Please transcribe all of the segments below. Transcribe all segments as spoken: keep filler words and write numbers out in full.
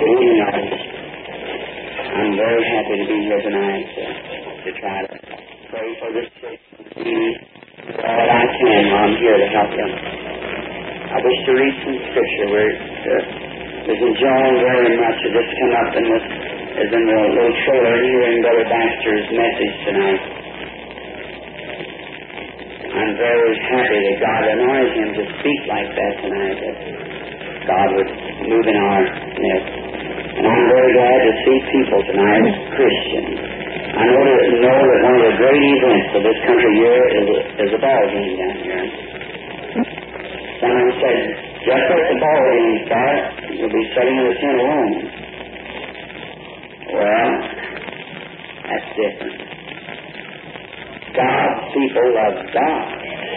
Good evening, all. I'm very happy to be here tonight uh, to try to pray for this church and see all that I can while I'm here to help them. I wish to read some scripture where uh, is enjoying very much of this come up in this, as in the little trailer here in Brother Baxter's message tonight. I'm very happy that God anointed him to speak like that tonight, that God would move in our midst. And I'm very glad to see people tonight, Christians. I know that, know that one of the great events of this country here is a, is a ball game down here. Someone said, just like the ball game start, you'll be sitting in the tent alone. Well, that's different. God's people love God.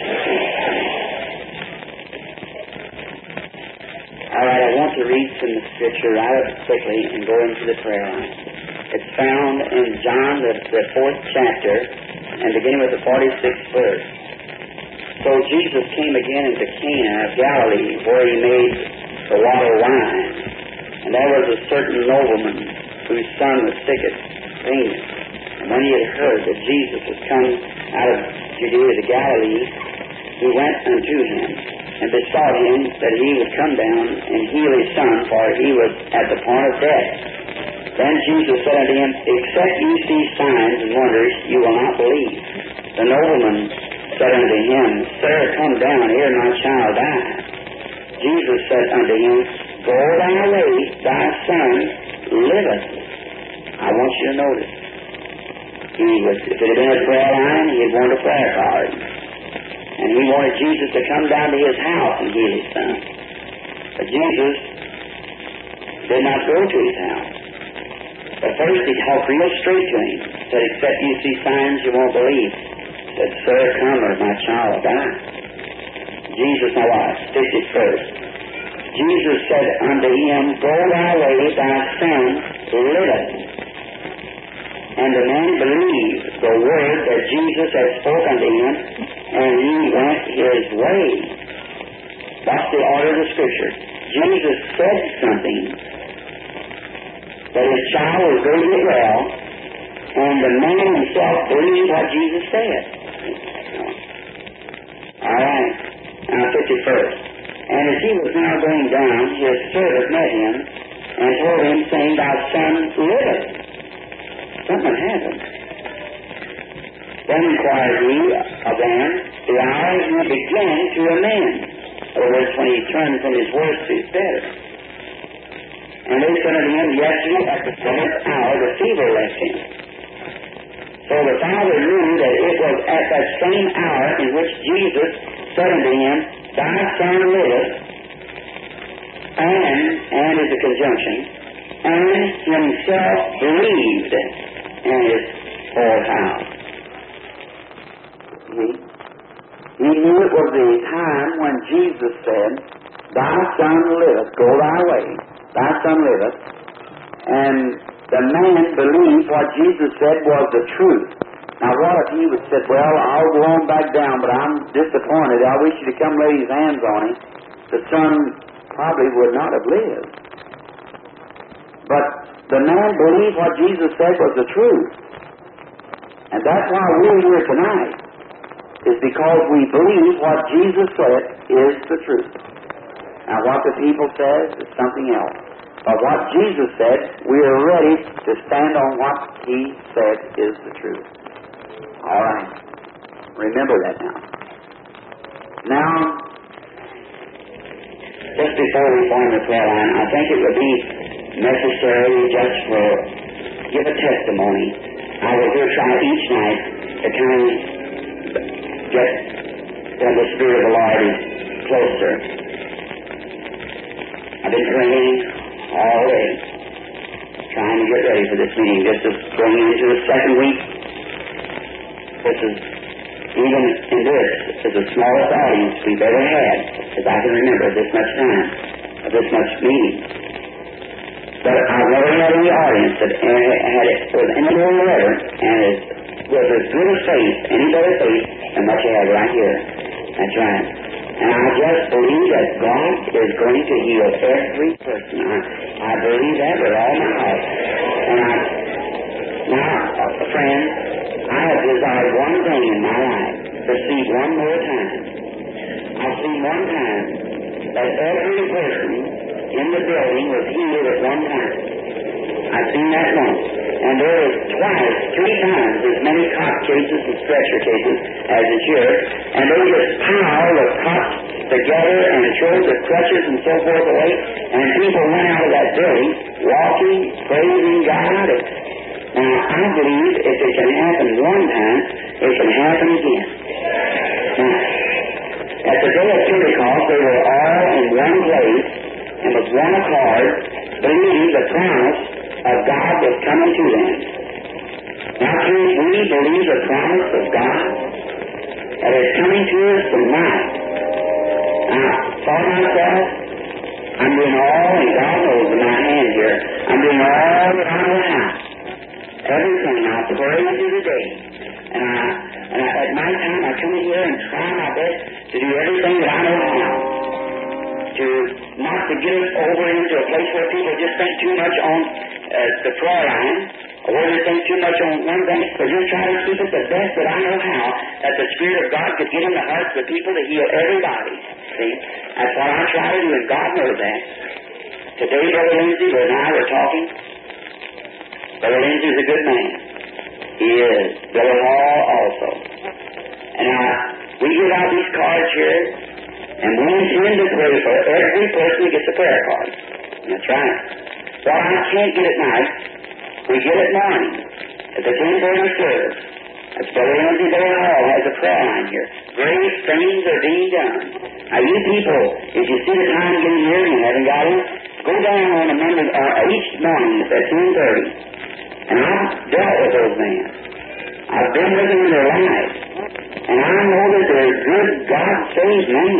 All right, I want to read some scripture right up quickly and go into the prayer line. It's found in John, the, the fourth chapter, and beginning with the forty-sixth verse. So Jesus came again into Cana of Galilee, where he made the water wine. And there was a certain nobleman whose son was sick at Venus. And when he had heard that Jesus was come out of Judea to Galilee, he went unto him, and besought him that he would come down and heal his son, for he was at the point of death. Then Jesus said unto him, Except ye see signs and wonders, you will not believe. The nobleman said unto him, Sir, come down, ere my child die. Jesus said unto him, Go thy way, thy son liveth. I want you to notice. He was, if it had been a prayer line, he had wanted a prayer card. And he wanted Jesus to come down to his house and heal his son. But Jesus did not go to his house. But first he talked real straight to him. Said, Except you see signs, you won't believe. Said, Sir, come or my child will die. Jesus, now watch, fifty-first. Jesus said unto him, Go thy way, thy son liveth. And the man believed the word that Jesus had spoken unto him, and he went his way. That's the order of the Scripture. Jesus said something, that his child was going to get well, and the man himself believed what Jesus said. All right. Now, fifty-first. And as he was now going down, his servant met him, and told him, saying, Thy son liveth. Something happened. Then inquired he of them the hour he began to amend. In other words, when he turned from his worse to his better. And they said unto him, Yesterday at the seventh hour the fever left him. So the father knew that it was at that same hour in which Jesus said unto him, Thy son liveth, and, and is a conjunction, and himself believed in his whole house. He, he knew it was the time when Jesus said, Thy son liveth, go thy way, thy son liveth, and the man believed what Jesus said was the truth. Now what if he would said, Well, I'll go on back down, but I'm disappointed. I wish you to come lay his hands on him. The son probably would not have lived. But the man believed what Jesus said was the truth. And that's why we're here tonight, is because we believe what Jesus said is the truth. Now what the people says is something else. But what Jesus said, we are ready to stand on what he said is the truth. All right. Remember that now. Now, just before we form the prayer line, I think it would be necessary just for give a testimony. I will here try each night to kind of get when the Spirit of the Lord is closer. I've been praying all day, trying to get ready for this meeting. This is going into the second week. This is, even in this, is the smallest audience we've ever had, as I can remember, this much time, of this much meeting. But I've never had any audience that had it with any more reverence and is with as good a faith, any better faith, than what you have right here. That's right. And I just believe that God is going to heal every person. I, I I believe that with all my heart. And I, now, friends, I have desired one thing in my life, to see one more time. I've seen one time that every person in the building was healed at one time. I've seen that once. And there was twice, three times as many cot cases and stretcher cases as is here. And they just piled the cots together and threw the crutches and so forth away. And people went out of that building walking, praising God. Now, I believe if it can happen one time, it can happen again. Now, at the day of Pentecost, they were all in one place and with one accord, believing the promise of God was coming to them. Now, can we believe the promise of God that is coming to us tonight? Now, for myself, I'm doing all, and God knows in my hand here, I'm doing all that I know how. Everything, I praise you today. And I, and I, at my time, I come in here and try my best to do everything that I know how. To not to get us over into a place where people just think too much on uh, the prayer line, or where they think too much on one thing, but just try to keep it the best that I know how, that the Spirit of God could get in the hearts of people to heal everybody. See? That's what I try to do, and God knows that. Today, Brother Lindsay, Brother and I were talking. Brother Lindsay's a good man. He is. Brother Hall also. And I, we give out these cards here, and we intend to pray for every person that gets a prayer card. That's right. Well, I can't get it night. We get it morning at the ten thirty service. That's Brother Lindsay, Brother Hall has a prayer line here. Great things are being done. Now, you people, if you see the time getting here and you haven't got it, go down on a Monday, uh, each morning at ten thirty. And I've dealt with those men. I've been with them in their lives. And I know that they're good, God-saved men.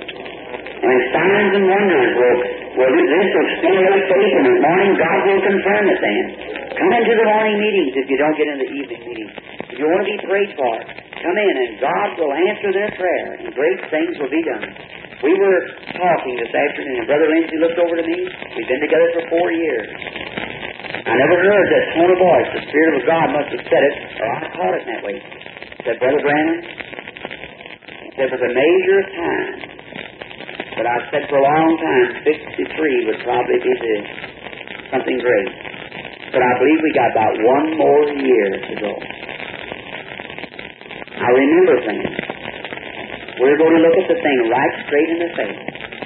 And signs and wonders will, will this will stimulate faith, and in the morning God will confirm it then. Come into the morning meetings if you don't get in the evening meetings. If you want to be prayed for, come in and God will answer their prayer, and great things will be done. We were talking this afternoon, and Brother Lindsay looked over to me. We've been together for four years. I never heard that tone of voice. The Spirit of God must have said it, or I caught it in that way. He said, Brother Branham, he said, for the measure of time, but I've said for a long time, sixty-three would probably be the, something great. But I believe we got about one more year to go. I remember things. We're going to look at the thing right straight in the face.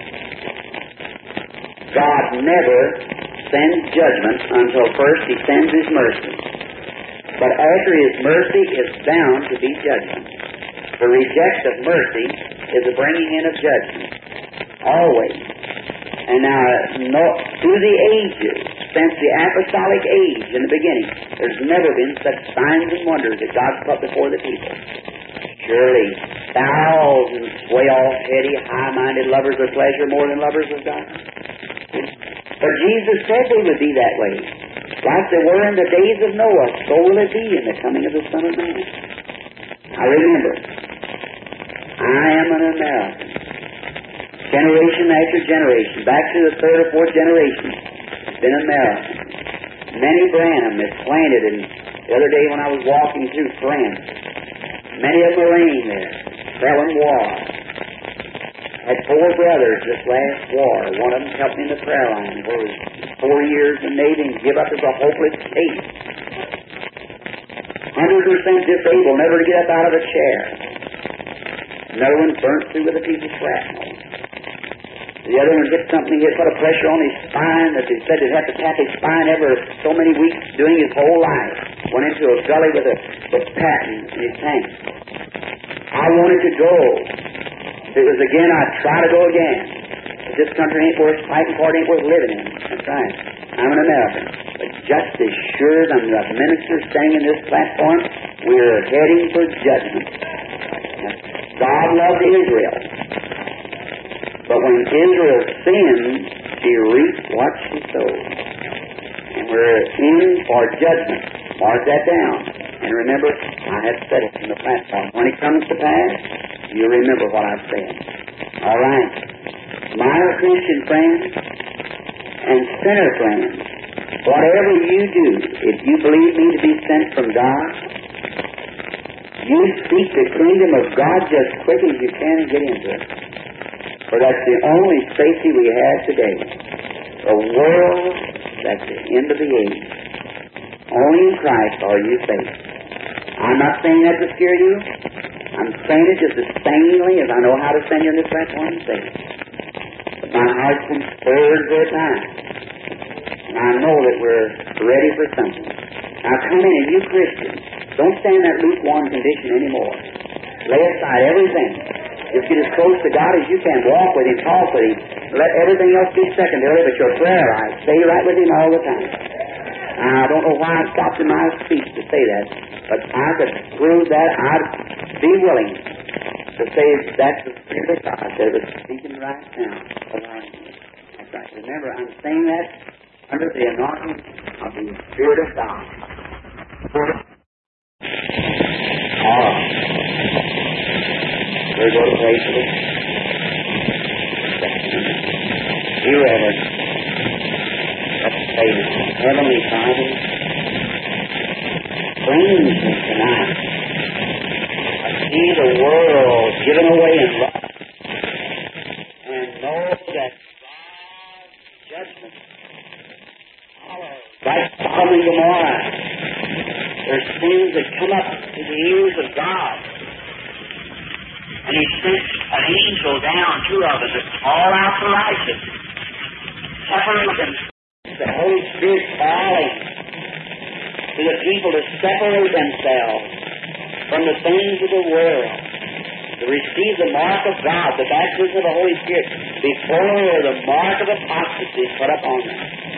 God never sends judgment until first He sends His mercy. But after His mercy is bound to be judgment. The reject of mercy is the bringing in of judgment. Always. And now, no, through the ages, since the apostolic age in the beginning, there's never been such signs and wonders that God's put before the people. Surely, thousands way off, heady, high-minded lovers of pleasure more than lovers of God. But Jesus said they would be that way. Like they were in the days of Noah, so will it be in the coming of the Son of Man. I remember, I am an American. Generation after generation, back to the third or fourth generation, it's been American. Many Branham is planted, and the other day when I was walking through France, many of them were laying there, selling war. Had four brothers this last war. One of them helped me in the prayer line for four years in the Navy and give up as a hopeless case. one hundred percent disabled, never to get up out of a chair. Another one burnt through with a piece of shrapnel. The other one did something, he had put a pressure on his spine that they said he'd have to tap his spine every so many weeks doing his whole life. Went into a gully with a with patent in his tank. I wanted to go. If it was again, I'd try to go again. But this country ain't worth fighting for, it ain't worth living in. That's right. I'm an American. But just as sure as I'm the minister standing in this platform, we're heading for judgment. God loved Israel. But when Israel sinned, she reaped what she sowed. And we're in for judgment. Mark that down. And remember, I have said it in the platform. When it comes to pass, you remember what I've said. All right. My Christian friends, and sinner friends, whatever you do, if you believe me to be sent from God, you seek the kingdom of God just quick as you can and get into it. For that's the only safety we have today. The world that's the end of the age. Only in Christ are you safe. I'm not saying that to scare you. I'm saying it just as sanely as I know how to send you on this platform and say it. But my heart's been stirred for a time. And I know that we're ready for something. Now come in, and you Christians, don't stay in that lukewarm condition anymore. Lay aside everything. Just get as close to God as you can. Walk with Him, talk with Him. Let everything else be secondary, but your prayer life, stay right with Him all the time. I don't know why I stopped in my speech to say that, but I could prove that. I'd be willing to say that's the Spirit of God that is speaking right now around me. That's right. Remember, I'm saying that under the anointing of the Spirit of God. All right. We're going to pray for this. Be reverent. Let's pray this. Heavenly Father, strange tonight. I see the world given away in lust, and know that God's judgment follows. Like Sodom and Gomorrah, there's things that come up to the ears of God. And He sent an angel down, two of them, to call out the righteous, separate them. The Holy Spirit calling to the people to separate themselves from the things of the world, to receive the mark of God, the baptism of the Holy Spirit, before the mark of apostasy is put upon them.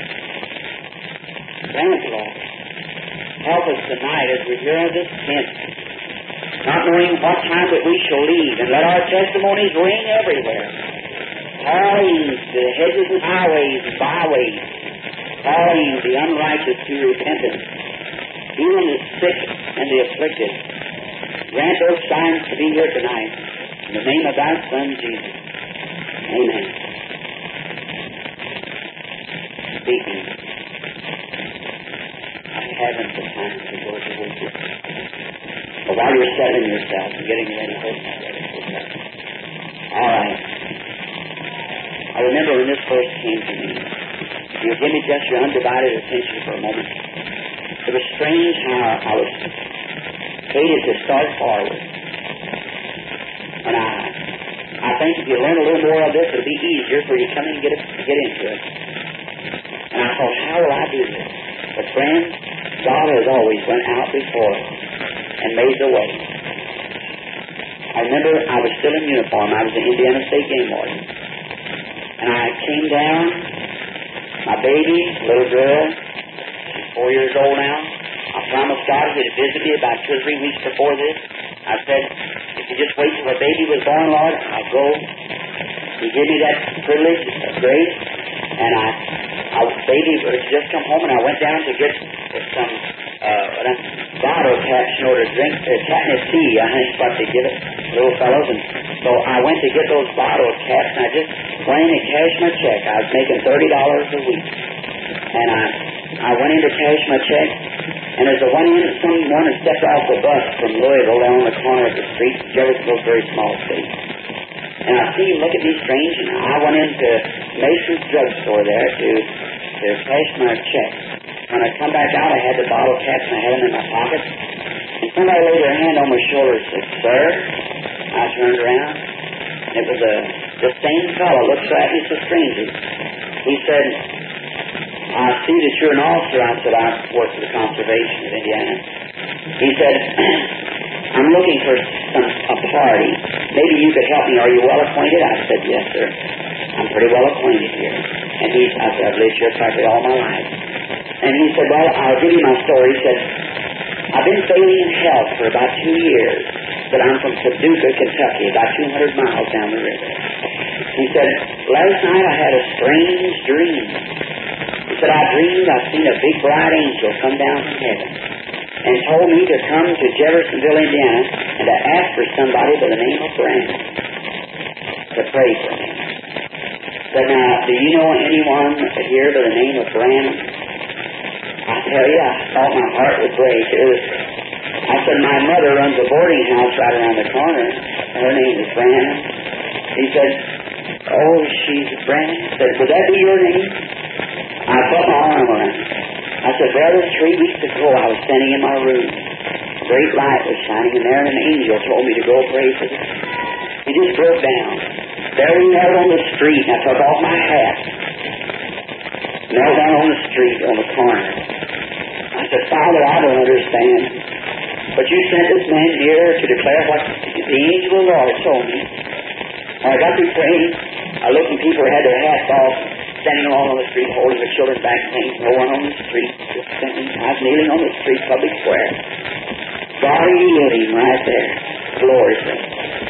Grant, Lord, help us tonight as we hear this hint, not knowing what time that we shall leave, and let our testimonies ring everywhere, calling the hedges and highways and byways, calling the unrighteous to repentance, healing the sick and the afflicted. Grant those signs to be here tonight. In the name of Thy Son, Jesus. Amen. Speaking. I haven't the time to go to worship. But while you're settling yourself and getting ready for it, all right. I remember when this first came to me. You give me just your undivided attention for a moment. It was strange how I was hated to start forward. And I I think if you learn a little more of this, it'll be easier for you to come in and get, it, get into it. And I thought, how will I do this? But friends, God has always went out before us and made the way. I remember I was still in uniform. I was an Indiana State Game Warden. And I came down. My baby, little girl, she's four years old now. I promised God he'd visit me about two or three weeks before this. I said, if you just wait till the baby was born, Lord, I'll go. He gave me that privilege of grace. And I, I baby was just come home, and I went down to get some uh, bottle caps in order to drink uh, catnip tea. I think that's what they give it, little fellows. And so I went to get those bottle caps, and I just went in and cashed my check. I was making thirty dollars a week. And I I went in to cash my check, and as I went in, someone had stepped off the bus from Louisville down on the corner of the street. Jeffersonville's a very small state. And I see him look at me strange, and I went into Mason's drugstore there to, to cash my check. When I come back out, I had the bottle caps, and I had them in my pocket. And somebody laid their hand on my shoulder and said, "Sir?" I turned around, and it was a, the same fellow, looked at me so strangely. He said, "I see that you're an officer." I said, "I work for the Conservation of Indiana." He said, "I'm looking for some, a party. Maybe you could help me. Are you well acquainted?" I said, "Yes, sir. I'm pretty well acquainted here." And he, I said, "I've lived here practically all my life." And he said, "Well, I'll give you my story." He said, "I've been failing in health for about two years. But I'm from Paducah, Kentucky, about two hundred miles down the river." He said, "Last night I had a strange dream." He said, "I dreamed I seen a big bright angel come down from heaven and told me to come to Jeffersonville, Indiana, and to ask for somebody by the name of Brandon to pray for me." said, now, do you know anyone here by the name of Branham? I tell you, I thought my heart would break. It was, I said, my mother runs a boarding house right around the corner. Her name is Branham. He said, oh, she's Branham. I said, would that be your name? I put my arm around her. I said, brother, three weeks ago I was standing in my room. A great light was shining in there, and an angel told me to go pray for them. He just broke down. There he knelt on the street, and I took off my hat. Knelt down on the street on the corner. I said, Father, I don't understand. But you sent this man here to declare what the angel of the Lord told me. When I got through praying, I looked and people had their hats off, standing along on the street, holding their children back, saying, no one on the street. Just standing. I was kneeling on the street, public square. God healed him right there. Glory to him.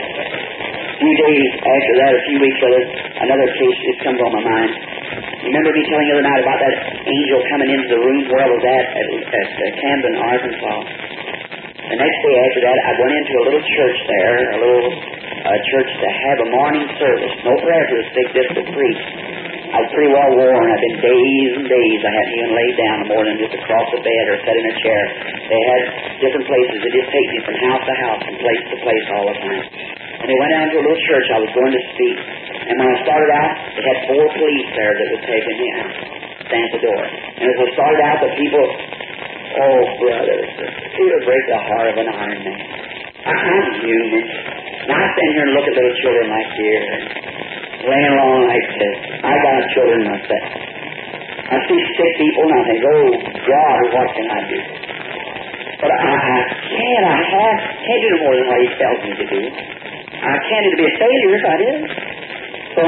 A few days after that, a few weeks later, another case just comes on my mind. You remember me telling you the other night about that angel coming into the room where I was at, at, at uh, Camden, Arkansas. The next day after that, I went into a little church there, a little uh, church to have a morning service. No prayer for the sick, just to preach. I was pretty well worn. I've been days and days. I hadn't even laid down more than just across the bed or sat in a chair. They had different places. They just take me from house to house and place to place all the time. And they went down to a little church I was going to speak. And when I started out, they had four police there that was taking me out. Stand at the door. And as I started out, the people, oh, brothers, it would break the heart of an iron man. I'm human. And I stand here and look at little children like here, laying along like this. I got children myself. I see sick people and I think, oh, God, what can I do? But I, I can't. I have, can't do no more than what He tells me to do. I can't. It'd be a failure if I did. So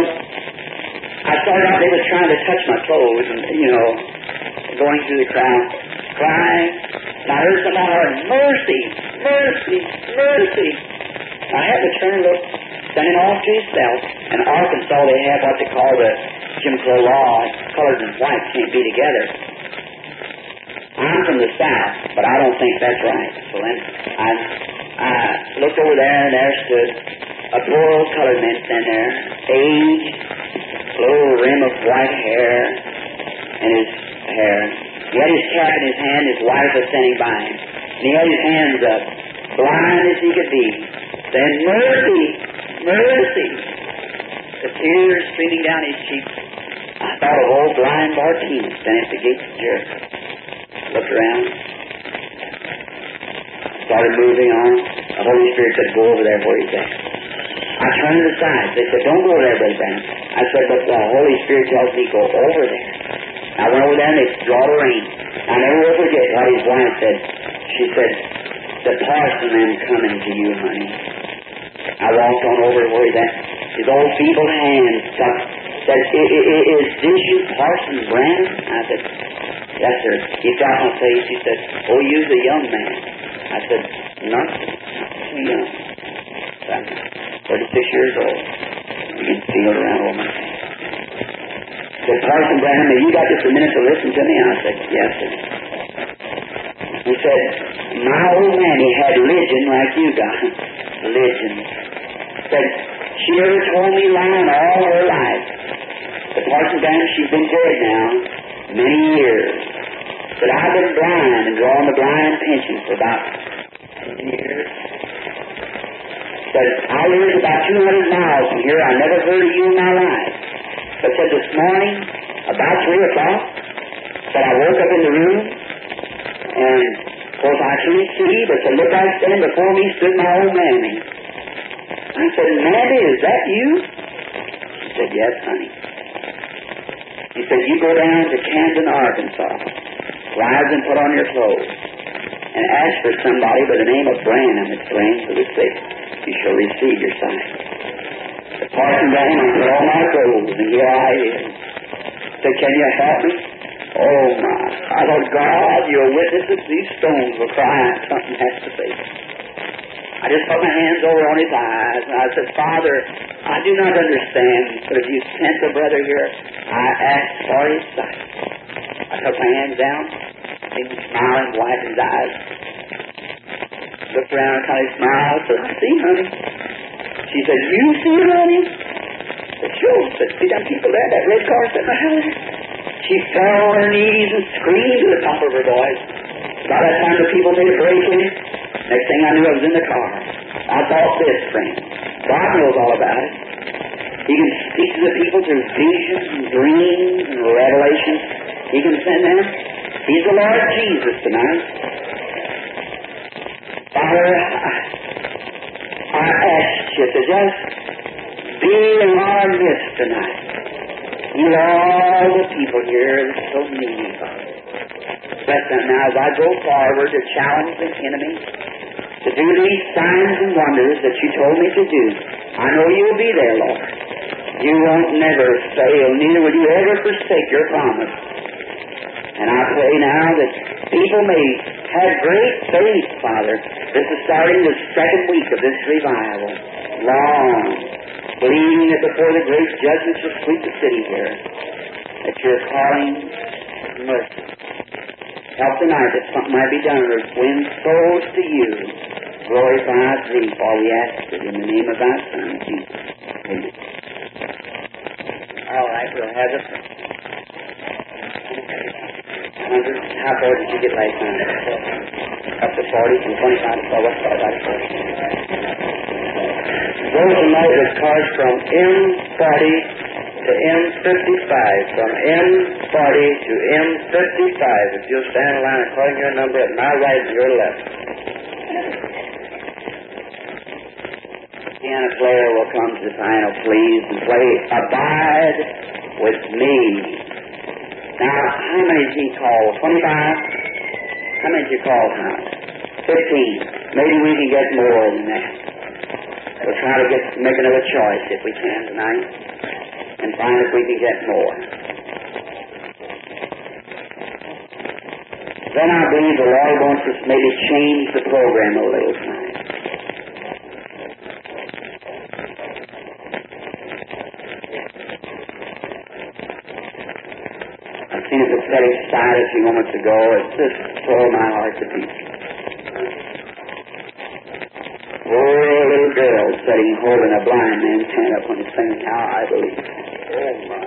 I started out, they were trying to touch my clothes and, you know, going through the crowd, crying. And I heard somebody holler, mercy, mercy, mercy. I had to turn and look, standing off to himself. In Arkansas, they have what they call the Jim Crow law. Colored and white can't be together. I'm from the South, but I don't think that's right. So then I, I looked over there, and there stood a poor old colored man standing there, aged, little rim of white hair in his hair. He had his cap in his hand. His wife was standing by him. And he had his hands up, blind as he could be, saying, mercy, mercy. The tears streaming down his cheeks. I thought of old blind Bartimaeus standing at the gates of Jericho. Looked around. Started moving on. The Holy Spirit said, go over there where he's at. I turned aside. They said, don't go over there, Brother Branham. I said, but the Holy Spirit tells me go over there. I went over there and they draw the rein. I never will forget what his wife said. She said, the parson am coming to you, honey. I walked on over to where he's at. His old feeble hands tucked. Said, is this you, Parson Branham? I said, yes, sir. He got my face. He said, oh, you're the young man. I said, not too young. I'm thirty-six years old. You can feel it around over my face. He said, Parson Branham, have you got just a minute to listen to me? I said, yes, sir. He said, my old mammy had religion like you got. Religion. He said, she never told me lying all her life. But Parson Branham, she's been dead now many years. But I've been blind and drawing the blind pension for about ten years. But I live about two hundred miles from here. I never heard of you in my life. But said this morning, about three o'clock, said I woke up in the room, and of course I couldn't see, but said, look, I stand before me stood my old mammy. I said, Mammy, is that you? She said, yes, honey. He said, you go down to Camden, Arkansas, rise and put on your clothes, and ask for somebody by the name of Branham that's praying for the sick. You shall receive your sight. The Parson Branham, I put on my clothes, and here I is. Said, can you help me? Oh, my. I thought, God, you're a witness that these stones will cry out. Something has to say. I just put my hands over on his eyes, and I said, Father, I do not understand, but if you sent the brother here, I ask for his sight. I took my hands down, he was smiling, wiped his eyes. Looked around, kind of smiled, said, I see, honey. She said, you see, honey? But sure, but see them people there, that red car sitting behind her? She fell on her knees and screamed to the top of her voice. By that time the people made a break in it. Next thing I knew, I was in the car. I thought this, friend. God knows all about it. He can speak to the people through visions and dreams and revelations. He can send them. He's the Lord Jesus tonight. Father, I, I ask you to just be in our midst tonight. Heal all the people here that so need you, Father. Bless them now as I go forward to challenge the enemy to do these signs and wonders that you told me to do. I know you'll be there, Lord. You won't never fail, neither will you ever forsake your promise. And I pray now that people may have great faith, Father. This is starting the second week of this revival. Long, believing that before the great judgment shall sweep the city here, that you're calling mercy. Help tonight that something might be done to win souls to you. Glorify thee, for we ask it in the name of thy Son, Jesus. Amen. All right, we'll have it. How far did you get last night? Up to forty, from twenty-five to forty. Let's start right first. Those tonight with cards from M forty to M fifty-five. From M forty to M fifty-five. If you'll stand in line and call your number at my right and your left. Piano player will come to the piano, please, and play Abide with Me. Now, how many did he call? twenty-five? How many did you call tonight? fifteen. Maybe we can get more than that. We'll try to get make another choice if we can tonight and find if we can get more. Then I believe the Lord wants us to maybe change the program a little tonight. I've seen a prophetic side a few moments ago. It's just tore my heart to pieces. Oh, a little girl sitting holding a blind man's hand up when he's singing How I Believe. Oh, my.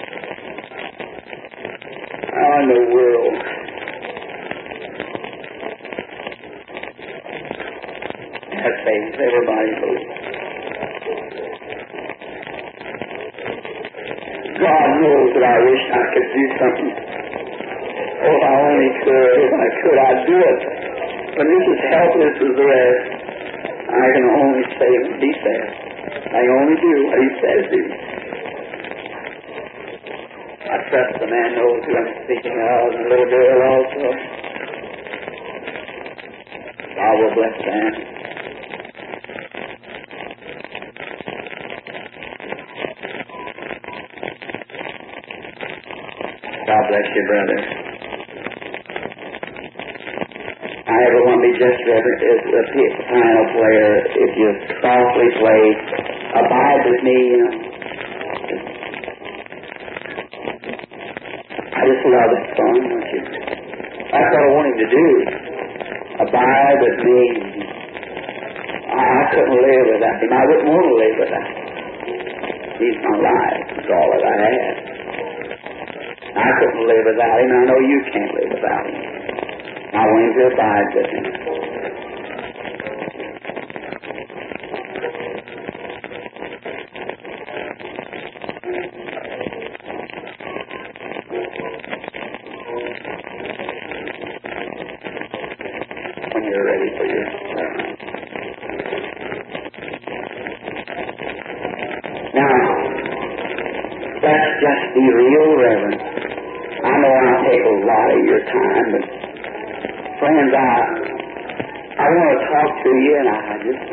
How in the world? Have faith. Everybody believes. God knows that I wish I could do something. Oh, if I only could. If I could, I'd do it. But this is helpless as the rest. I can only say and be fair. I only do what he says do. I trust the man knows who I'm speaking of, and the little girl also. God will bless them. God bless you, brother. I ever want to be just reverent as a piano player. If you softly play Abide with Me, you know. I just love that song, don't you? That's what I want him to do. Abide with Me. I, I couldn't live without him. I wouldn't want to live without him. He's my life. It's all that I have. I couldn't live without him. I know you can't live without him. I want him to abide with him. When you're ready for your sermon. Now, let's just be real reverent. I know I'll take a lot of your time, but friends, I I want to talk to you, and I just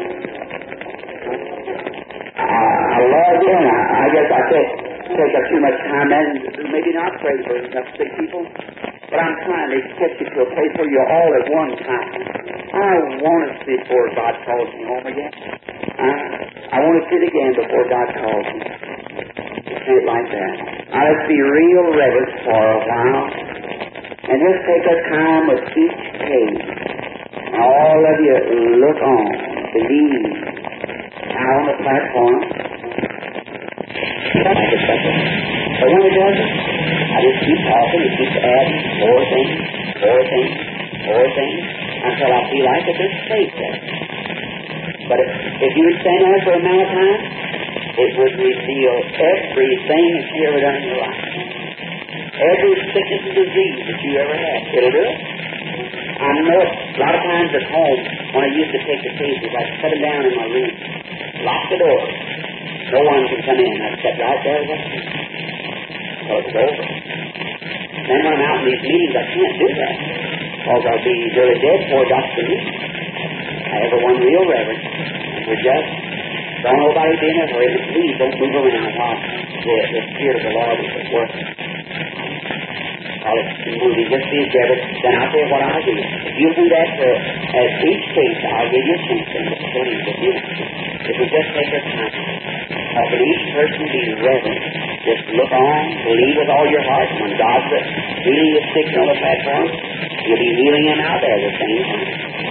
I, I love you, and I, I guess I take take up too much time and maybe not pray for enough sick people, but I'm trying to get you to a place where you're all at one time. I want to see before God calls me home again. I, I want to see it again before God calls me. See it like that. Now let's be real reverent for a while. And just take a time with each case. Now all of you look on, believe. Now on the platform, like it, but, but when it doesn't, I just keep talking and keep adding more things, more things, more things, until I feel like it there's faith there. But if, if you would stand there for a amount of time, it would reveal everything that you ever done in your life. Every sickness and disease that you ever had. It'll do it. I know it. A lot of times at home, when I used to take the cases, I'd set them down in my room, lock the door. No one can come in. I'd sit right there with them until it was over. Then when I'm out in these meetings, I can't do that, because I'll be really dead before Doctor Lee. I have a one real reverend, and we're just, don't nobody be in a hurry, but please don't move around while the, the Spirit of the Lord is at work. While it's moving, just be endeavored, then I'll tell you what I'll do. If you do that for at each case, I'll give you a chance to believe with you. If we just take our time, uh, for each person be reverent, just look on, believe with all your heart. When God's healing the sick on the platform, you'll be healing him out there at the same time.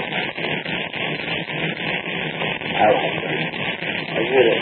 All right, friends. Are you with us?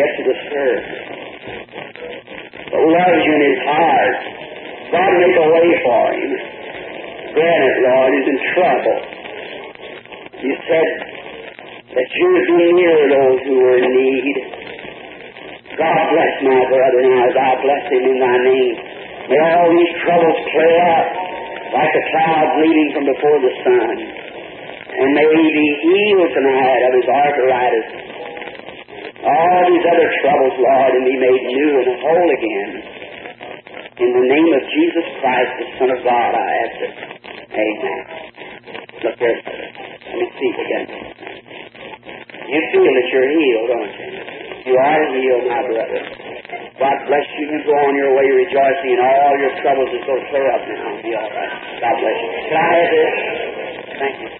depths of the earth. But loves you in his heart. God make a way for him. Grant it, Lord. He's in trouble. You said that you would be near those who were in need. God bless my brother now. God bless him in thy name. May all these troubles clear up like the clouds leaving from before the sun. And may he be healed tonight of his arthritis. All these other troubles, Lord, and be made new and whole again. In the name of Jesus Christ, the Son of God, I ask it. Amen. Look here, brother. Let me see again. You feel that you're healed, don't you? You are healed, my brother. God bless you. You go on your way rejoicing, and all your troubles will go clear up now. Be all right. God bless you. Can I have this? Thank you.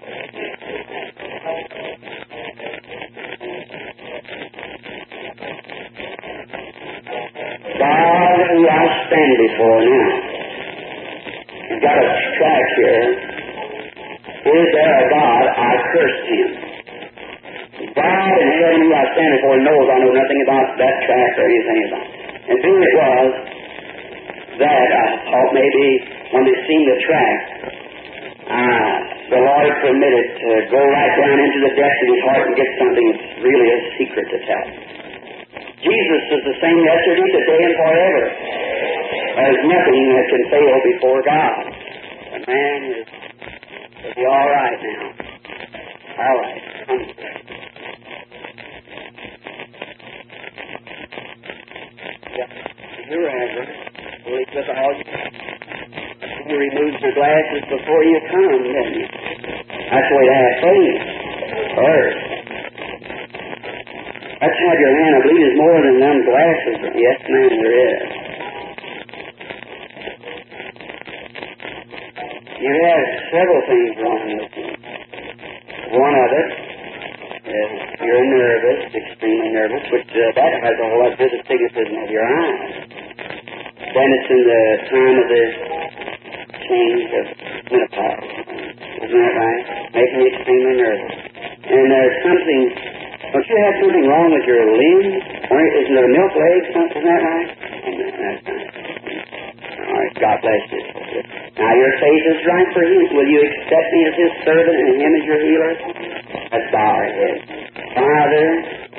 God, who I stand before now, I've got a track here. Is there a God? I cursed him. God in heaven who I stand before knows I know nothing about that track or anything about it. And who it was that I thought maybe when they seen the track, uh, the Lord permitted to go right down into the depths of his heart and get something that's really a secret to tell. Jesus is the same yesterday, today, and forever. There's nothing that can fail before God. The man is will be all right now. All right. Come. Yeah. You remember, well, he took all you removed your glasses before you come, didn't you? That's the way to have faith first. Let's have your hand. I believe there's more than them glasses. Yes, ma'am, there is. You have several things wrong with you. One of it is you're nervous, extremely nervous, which uh, that has a whole lot to do with astigmatism of your eyes. Then it's in the time of the change of menopause. Isn't that right? Making you extremely nervous. And there's something, don't you have something wrong with your limb? Or isn't there a milk leg? Isn't that right? That's right. All right, God bless you. Now your faith is right for him. Will you accept me as his servant and him as your healer? Let's bow our heads. Father,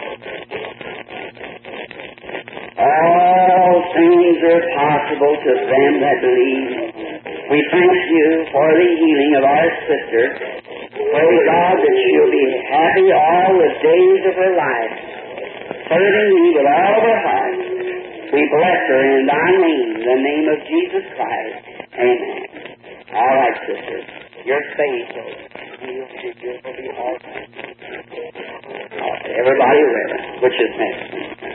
all things are possible to them that believe. We thank you for the healing of our sister. Pray, God, that she'll be happy all the days of her life, serving you with all of her heart. We bless her in thy name, the name of Jesus Christ. Amen. All right, sister. Your faith will be all right. All right. Everybody reverend. Which is next?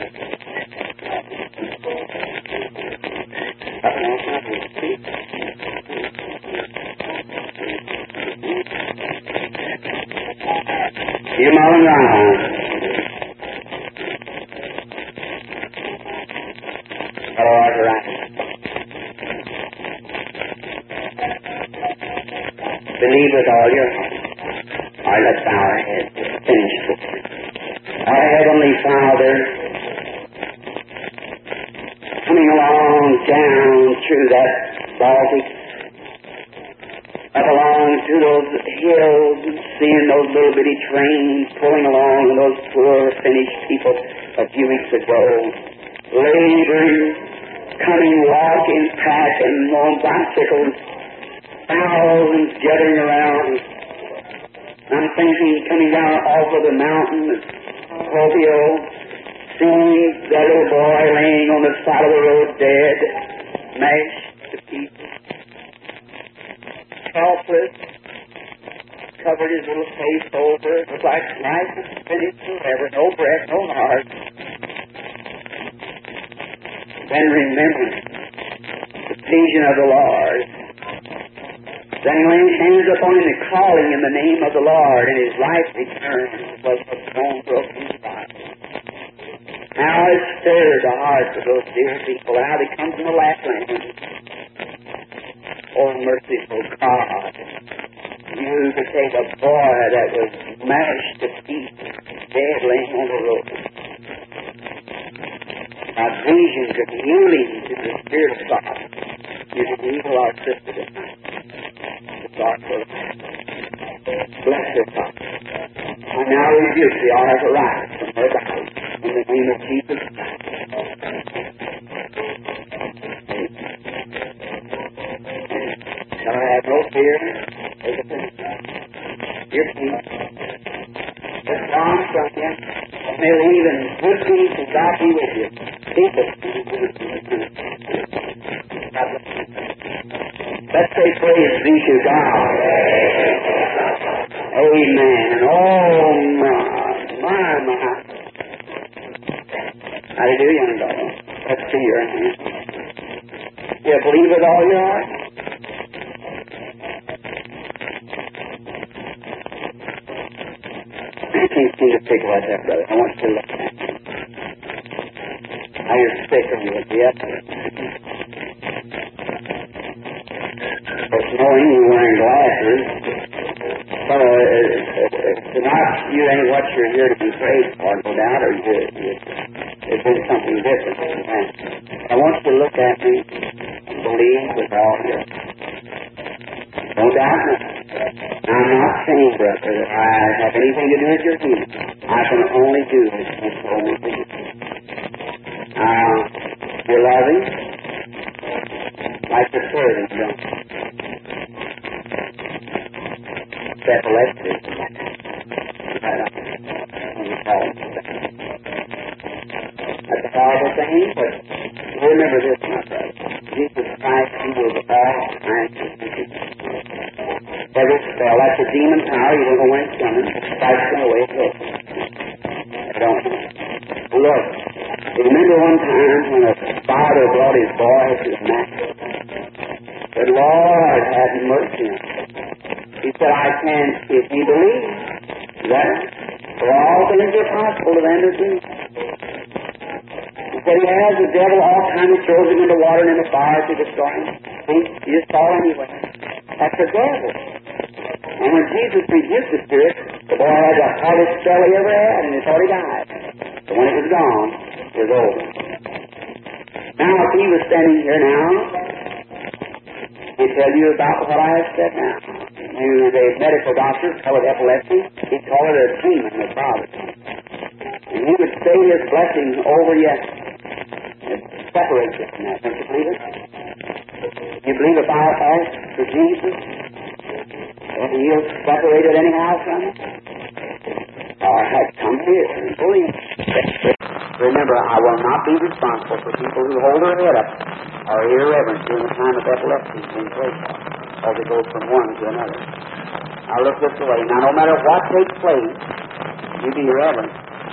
You mulling around. All right. Believe with all your heart. All right, let's bow our heads. Finish this. Our Heavenly Father, coming along down through that Baltic, up along through those hills, seeing those little bitty trains pulling along, and those poor Finnish people a few weeks ago, laboring, coming, walking, passing on bicycles, thousands gathering around. I'm thinking, coming down off of the mountain, Tokyo, seeing that little boy laying on the side of the road dead, mashed to pieces, helpless, covered his little face over. It was like life was finished forever, no breath, no heart. Then remember the vision of the Lord. Then he laid hands upon him and calling in the name of the Lord, and his life returned was the bone broken spot. Now it stirred the hearts of those dear people. How they come from the Lapland. Oh, merciful God, you could take a boy that was mashed to pieces, dead laying on the road. God's visions of healing to the Spirit of God. You can heal our sister tonight. The God will bless her, God. I now rebuke the art of the right from her body in the name of Jesus Christ. Shall I have no fear? Your peace. Just gone from you. May leave in good peace and God be with you. Keep it. Let's say praise be to God. Amen. Oh my, my, my. How do you do, young daughter? Let's see your hand. You believe with all your heart? I can't seem to pick like that, brother. I want you to look at it. How you're sick of you. Yep. It's knowing you're wearing glasses. So, uh, uh, not you ain't what you're here to be prayed for, no doubt, or you, you, it's been something different. I want you to look at me and believe with all your no doubt. I'm not saying, brother, that I have anything to do with your healing. I can only do as you told me to do. Uh, you're loving, like the servant, don't you? Epilepsy. That's a horrible thing, but remember this, my brother. Jesus Christ, He was all sciences. Every spell, that's a demon power. You don't know when it's coming. Strikes them away. I don't know. Look, remember one time when a father brought his boy to the master? The Lord had mercy on him. He said, I can, if you believe, that for all things are possible to them that do. He said, he has the devil all kinds of throws him into water and into fire to destroy him. See, you just fall anyway. That's the devil. And when Jesus rebuked the spirit, the boy had the hardest spell he ever had, and he thought he died. But when it was gone, it was over. Now, if he was standing here now, he'd tell you about what I have said now. You, the medical doctors call it epilepsy. He'd call it a demon, a problem. And he would say his blessing over you. It separates you from that. Don't you believe it? You believe a bypass for Jesus? And he'll separate it anyhow from you? All right, come here and believe. Remember, I will not be responsible for people who hold their head up or irreverent during the time of epilepsy being prayed for, as it goes from one to another. Now look this way. Now, no matter what takes place, you be reverent.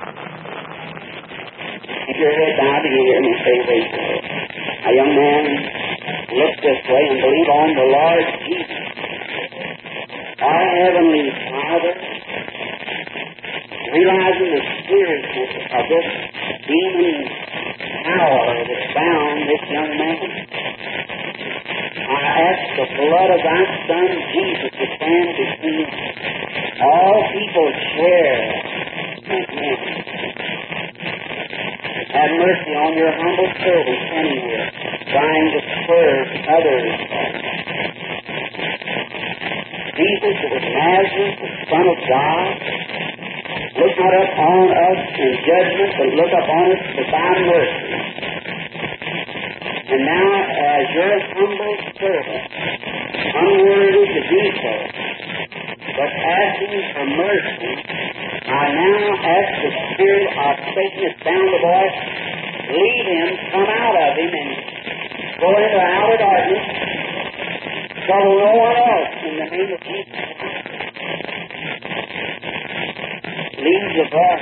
Keep your head down to you and stay away from it. A young man, look this way and believe on the Lord Jesus. Our Heavenly Father, realizing the seriousness of this demon power that bound this young man, I ask the blood of thy Son Jesus to stand between all people share and him. Have mercy on your humble servant anywhere, trying to serve others. Jesus of Nazareth, the Son of God, look not upon us in judgment, but look upon us with thy mercy. And now, as your humble servant, unworthy to do so, but asking for mercy, I now ask the spirit of Satan that's bound the boy, leave him, come out of him, and go into outer darkness, trouble no one else in the name of Jesus. Leave the boy.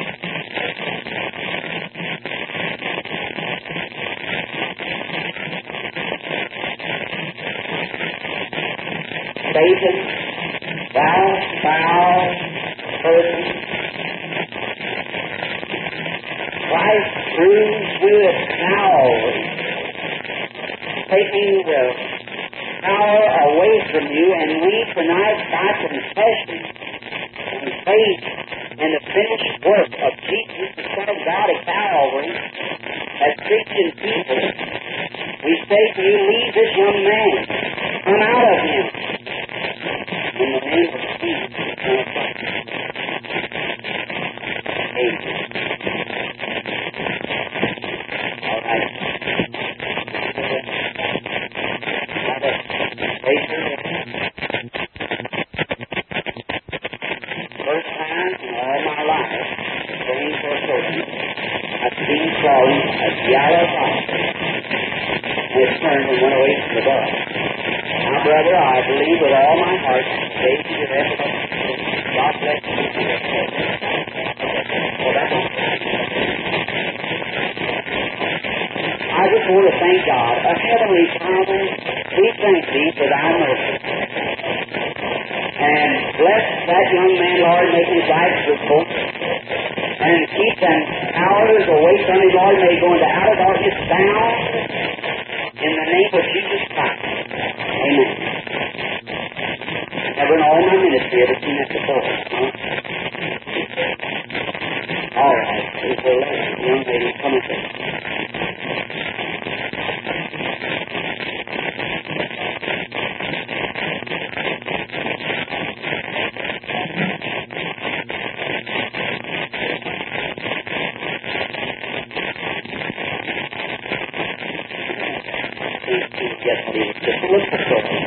Satan, thou foul person, Christ through with Calvary, taking the power away from you, and we tonight, by confession and faith in the finished work of Jesus, the Son of God at Calvary, as Christian people, we say to you, leave this young man. Come out of him. In the name of Jesus, the Son of God. Amen. All right. First time in all my life, going for a person, I've seen clothes a yellow box, and it turned and went away from the bus. Now, brother, I believe with all my heart, say to the rest of us, God bless you. Well, that's all. I just want to thank God. A Heavenly Father, we thank Thee for Thy mercy. And bless that young man, Lord, make his life fruitful. And keep them hours away from Him, Lord. May he go into outer darkness bound in the name of Jesus Christ. Amen. Never in all my ministry ever seen that before. Huh? All right. There's the young lady coming through. Yes, please. Just look for trouble.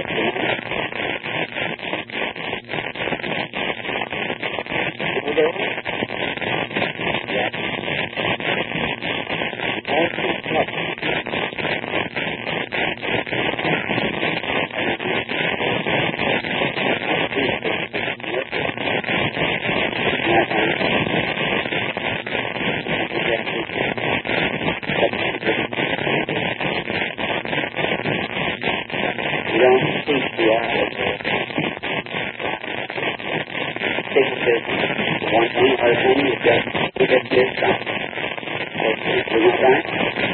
One thing, other thing is just to get this done. Is it right?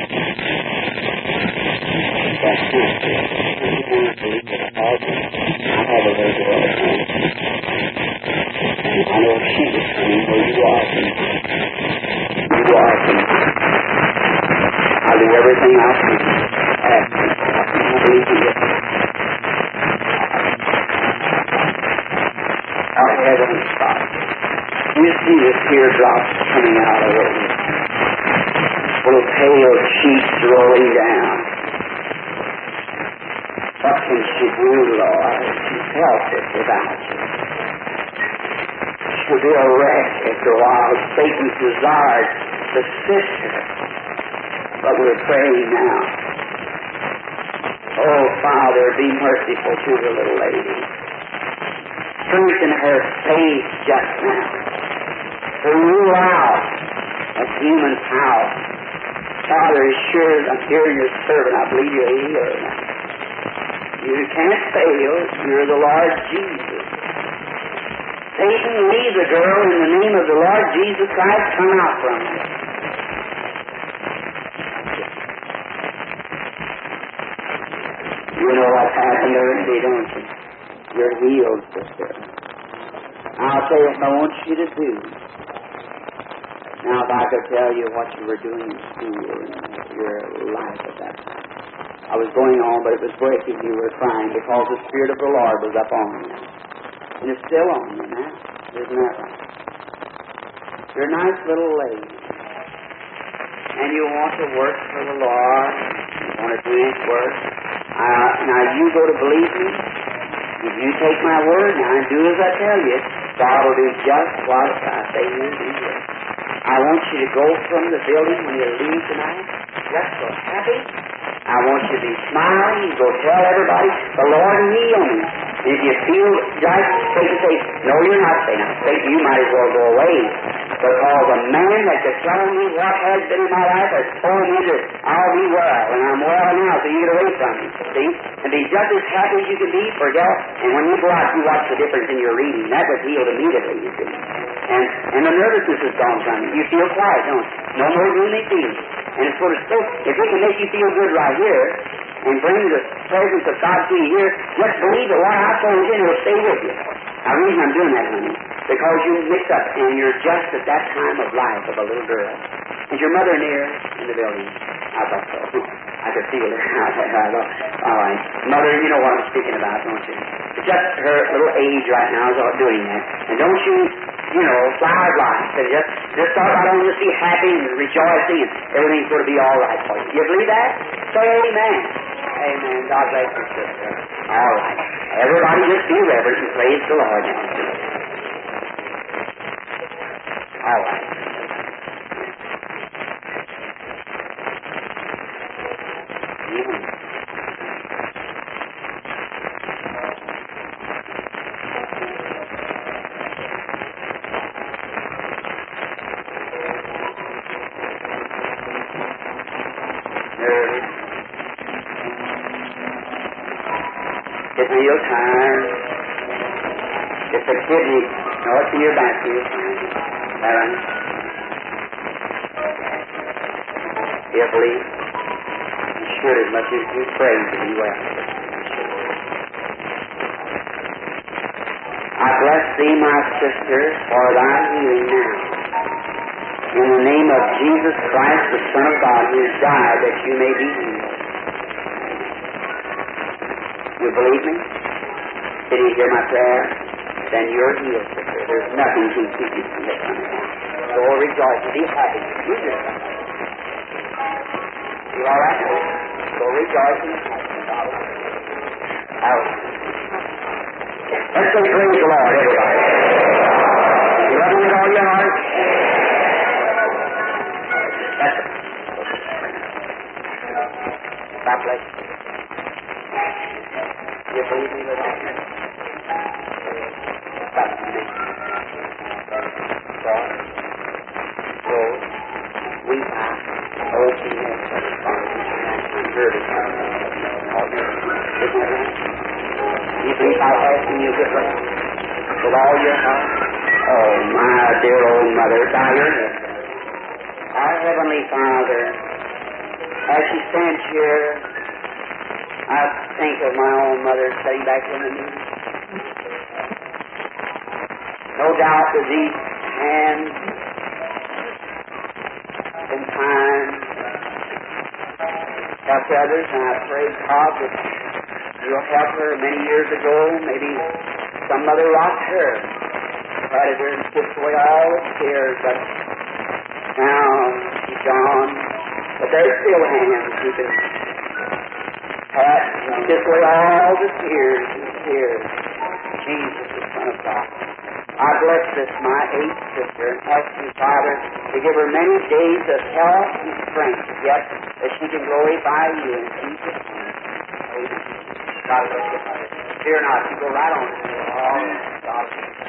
That's not good. You want to believe that all the I have a very good other thing. And I know she was coming where you are tonight. You are tonight. I'll do everything I can. Ask me. I believe you get it. Our Heavenly Father. You see the teardrops coming out of it. Little pale cheeks rolling down. What can she do, Lord? She's helpless without you. She'll be a wreck after a while. Satan's desired to sift her. But we're praying now. Oh, Father, be merciful to the little lady. Strengthen her faith just now. To rule out of human power. Father, as sure as I'm here, your servant, I believe you're a healer now. You can't fail. You're the Lord Jesus. Satan, leave the girl in the name of the Lord Jesus Christ. Come out from her. You know what's happened already, don't you? You're healed, sister. I'll tell you what I want you to do. Now, if I could tell you what you were doing in school and your life at that time. I was going on, but it was breaking. You were crying because the Spirit of the Lord was up on you. And it's still on you now. Isn't that right? You're a nice little lady. And you want to work for the Lord. You want to do His work. Uh, now, you go to believe me. If you take my word now and do as I tell you, God will do just what I say you do. I want you to go from the building when you leave tonight, just so happy. I want you to be smiling and go tell everybody, the Lord healed me. And if you feel like Satan say, no, you're not saying, now, Satan, you might as well go away. Because a man that could tell me what has been in my life has told me that I'll be well, and I'm well now, so you get away from me, see? And be just as happy as you can be, forget, and when you go out, you watch the difference in your reading. That was healed immediately, you see. And, and the nervousness is gone from you. You feel quiet, don't you? No more gloomy feelings. And it's sort of so, if we can make you feel good right here, and bring the presence of God to you here, just believe that what I told you, it'll stay with you. Now, the reason I'm doing that, honey, because you mix up, and you're just at that time of life of a little girl. Is your mother near in the building? I thought so. I could feel it. I thought, all right. Mother, you know what I'm speaking about, don't you? It's just her little age right now is all doing that. And don't you, you know, flower blind. So just, just start right on to be happy and rejoicing and everything's going to be all right for you. You believe that? Say amen. Amen. God bless you, sister. All right. Everybody just be reverent and praise the Lord now. All right. Get real tired. Get the kidney north to your back to your time. That right? Carefully. You should as much as you pray to be well. I bless thee, my sister, for thy healing now. In the name of Jesus Christ, the Son of God, who has died that you may be healed. You believe me? Did you hear my prayer? Then you're healed, sister. There's nothing to keep you from this. So rejoice and be happy. You just You all right? So rejoice and be happy. Out. Let's say praise the Lord, everybody. You love him with all your heart? That's it. God bless you. You believe me with all your heart? That's me. God. So, we are open and service. You believe I'll ask you with all your heart? Oh, my dear old mother, bow your head. Our Heavenly Father, as she stands here, I think of my own mother sitting back in the meeting. No doubt that these hands and time helped others, and I pray, God, that you'll help her. Many years ago, maybe some mother rocked her, patted her and kissed away all the tears, but now she's gone. But there's still hands who can pat and kiss away all the tears and tears. Jesus, the Son of God. I bless this, my eighth sister, and ask you, Father, to give her many days of health and strength, yet that she can glorify you in Jesus' name. Amen. God bless you, Father. Fear not, you go right on. Oh, God bless you.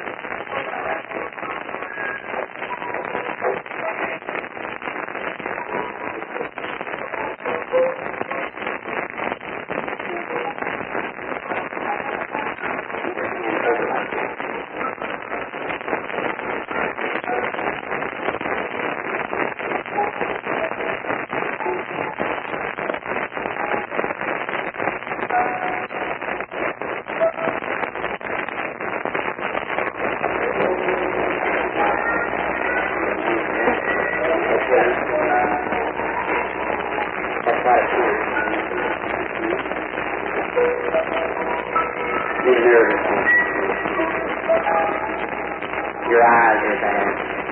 Your eyes are bad.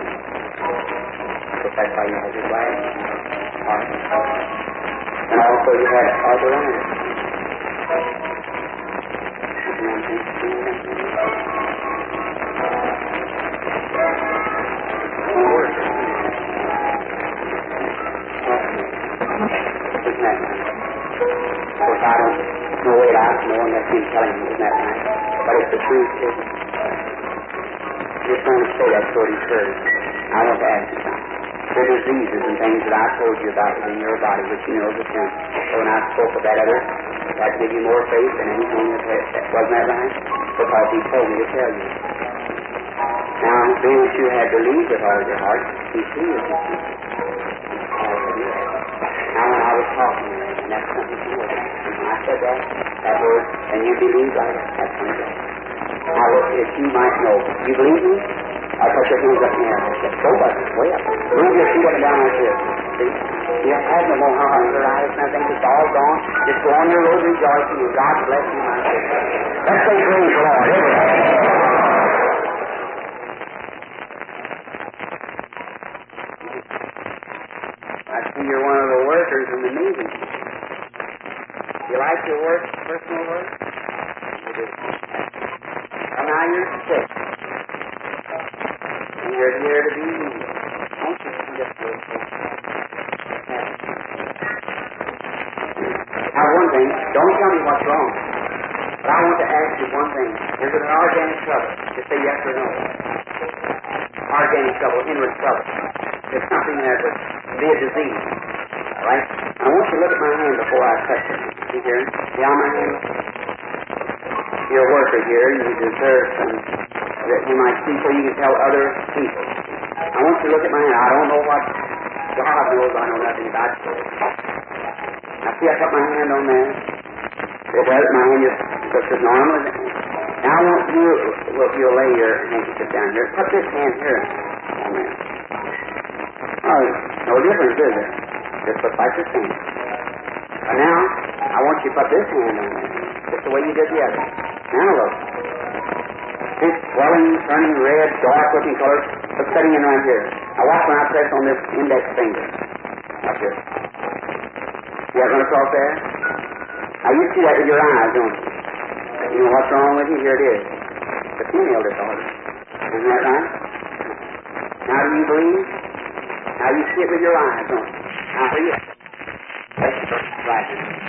So that's why you have your glass. Heart. And also you have other eyes. Isn't that right? Of course, I don't know it out, no one that's been telling me, isn't that right? But it's the truth, isn't it? Just want to say that sort of encouraged. I want to ask you something. The diseases and things that I told you about within your body, which you know is the truth. So when I spoke of that other, that gave you more faith than anything that had. Wasn't that right? Because he told me to tell you. Now, being that you had believed with all your heart, he healed you. Now, when I was talking to you, and that's something to do. And when I said that, that word, and you believed like that, that's something to do. I look that you might know. You believe me? I put your hands up in the air. I said, go, buddy, way up. Move your feet up and down like this. See? You have no more arthritis, and I think it's all gone. Just go on your road rejoicing, and God bless you, my sister. Let's say praise the Lord, everybody. I see you're one of the workers in the Navy. You like your work, personal work? You do. Well, now you're sick. And you're here to be healed. Won't you just go for Now, one thing, don't tell me what's wrong. But I want to ask you one thing. Is it an organic trouble? Just say yes or no. Organic trouble, inward trouble. There's something that would be a disease. All right? I want you to look at my hand before I touch it. See here? See on my hand? You're a worker here. You deserve some that you might see so you can tell other people. I want you to look at my hand. I don't know what God knows. I know nothing about it. Now, see, I put my hand on there. It does. My hand just looks as normal as it is. Now, I want you, well, if you'll lay your handkerchief down here, put this hand here on there. Oh, no difference, is there? Just put like this hand. And now, I want you to put this hand on there, just the way you did the other. Now, look. This swelling, turning red, dark-looking color, but setting in right here. Now, watch when I press on this index finger. Up here. See that run across there? Now, you see that with your eyes, don't you? You know what's wrong with you? Here it is. The female disorder. Isn't that right? Now, do you believe? Now, you see it with your eyes, don't you? Now, here you are. That's right.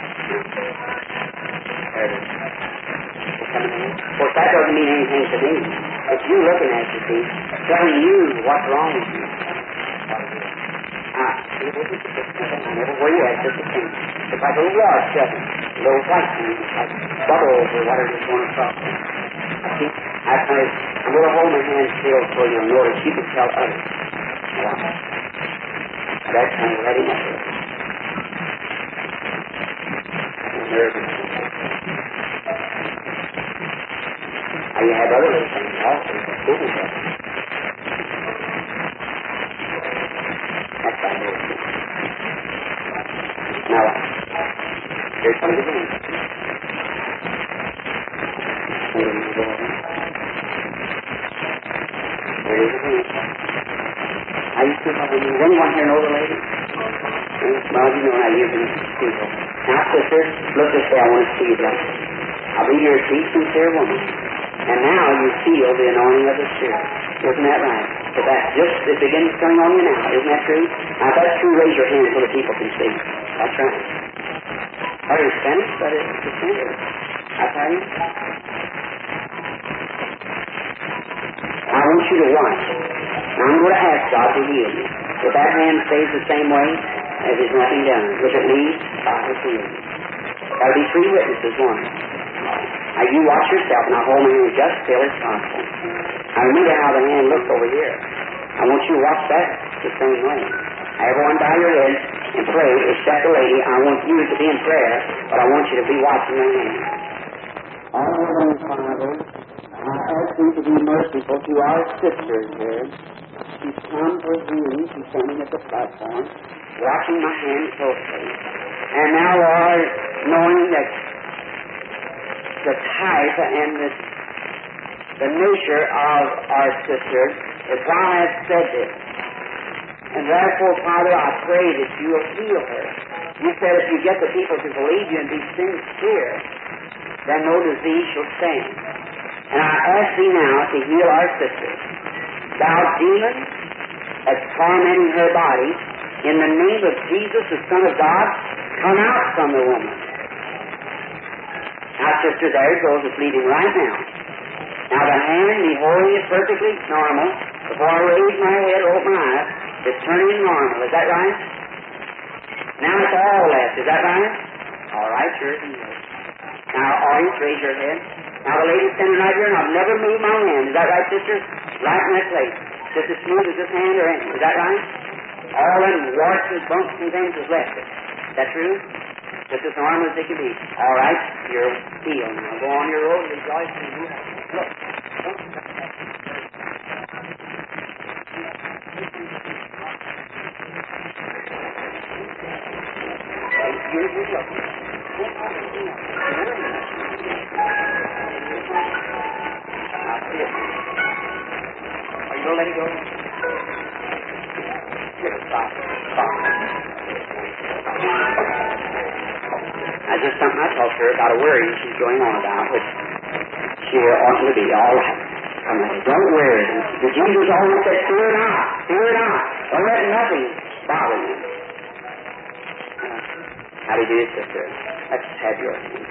There it is. It's coming in. Of course, that doesn't mean anything to me. It's you looking at you, see, telling you what's wrong with you. Ah, where you at, just the same. It's like a little rod shoving, a little white thing, like bubbles or whatever you want to talk about. See, I kind of, I'm going to hold my hand still so you'll notice you can tell others. That's kind of letting up. Nervous. Now you have other little things also. That's right. Now, here comes the wind. There it is again. Now you see how when you, anyone here know the lady? Well, you know how you can see her. Now, sister, look this way. I want to see you that. I'll be your deep, sincere woman. And now you feel the anointing of the Spirit. Isn't that right? But that just it begins coming on you now. Isn't that true? Now, if that's true, raise your hand so that people can see. That's right. Are you Spanish? But it's the same. I tell you. I want you to watch. Now, I'm going to ask God to heal you. If that hand stays the same way, as there's nothing done. If it leaves, God will heal you. There'll be three witnesses, one. Now, you watch yourself, and I'll hold my hand just still as possible. Now, remember how the hand looks over here. I want you to watch that the same way. Now, everyone bow your head and pray, except the lady. I want you to be in prayer, but I want you to be watching your hand. All Heavenly Father, I ask you to be merciful to our sisters here. She's come for healing. She's standing at the platform, watching my hand closely. And now, Lord, knowing that the type and the, the nature of our sister is why I have said this. And therefore, Father, I pray that you will heal her. You said if you get the people to believe you and be sincere, then no disease shall stand. And I ask thee now to heal our sister. Thou demon that's tormenting her body, in the name of Jesus, the Son of God, come out from the woman. Now, sister, there it goes. It's leaving right now. Now, the hand, the holding it perfectly normal. Before I raise my head or open my eyes, it's turning normal. Is that right? Now it's all left. Is that right? All right, sure it is. Now, audience, raise your head. Now, the lady's standing right here, and I've never moved my hand. Is that right, sister? Right in that place. Just as smooth as this hand or anything. Is that right? All them warts and bumps and things is left. Is that true? Just as normal as they can be. All right, you're healed. Now go on your road, rejoice, and do that. Look. Look. You're, you're joking. I'll see it. Are you going to let it go? Here, stop. Stop. That's just something I talked to her about a worry she's going on about, which she ought to be all right. Come on, don't worry. The Jesus always said, fear not, fear not. Don't let nothing bother you. How do you do, sister? Let's have your hand.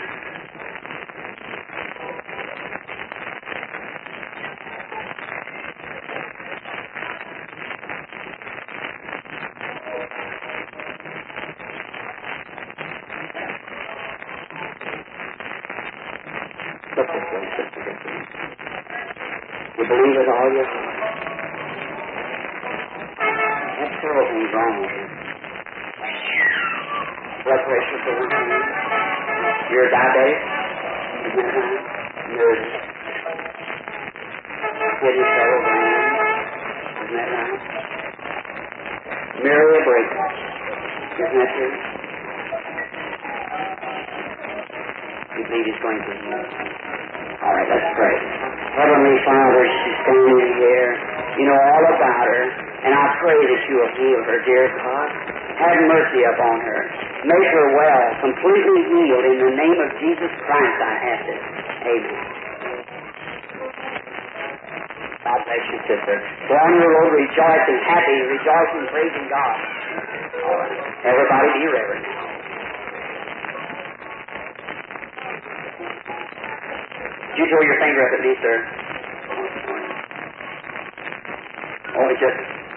Look this way, sister. You believe with all your heart. That's several things wrong with you. Blood pressure for one thing. You're diabetic. Nervous. Kidney trouble, brain. Isn't that right? Merely a break. Isn't that true? You believe he's going to heal. All right, let's pray. Heavenly Father, she's standing here. You know all about her, and I pray that you will heal her, dear God. Have mercy upon her. Make her well, completely healed. In the name of Jesus Christ, I ask it. Amen. God bless you, sister. Go on your road rejoicing, happy, rejoicing, praising God. All right. Everybody be reverent now. You throw your finger up at me, sir. Oh, just,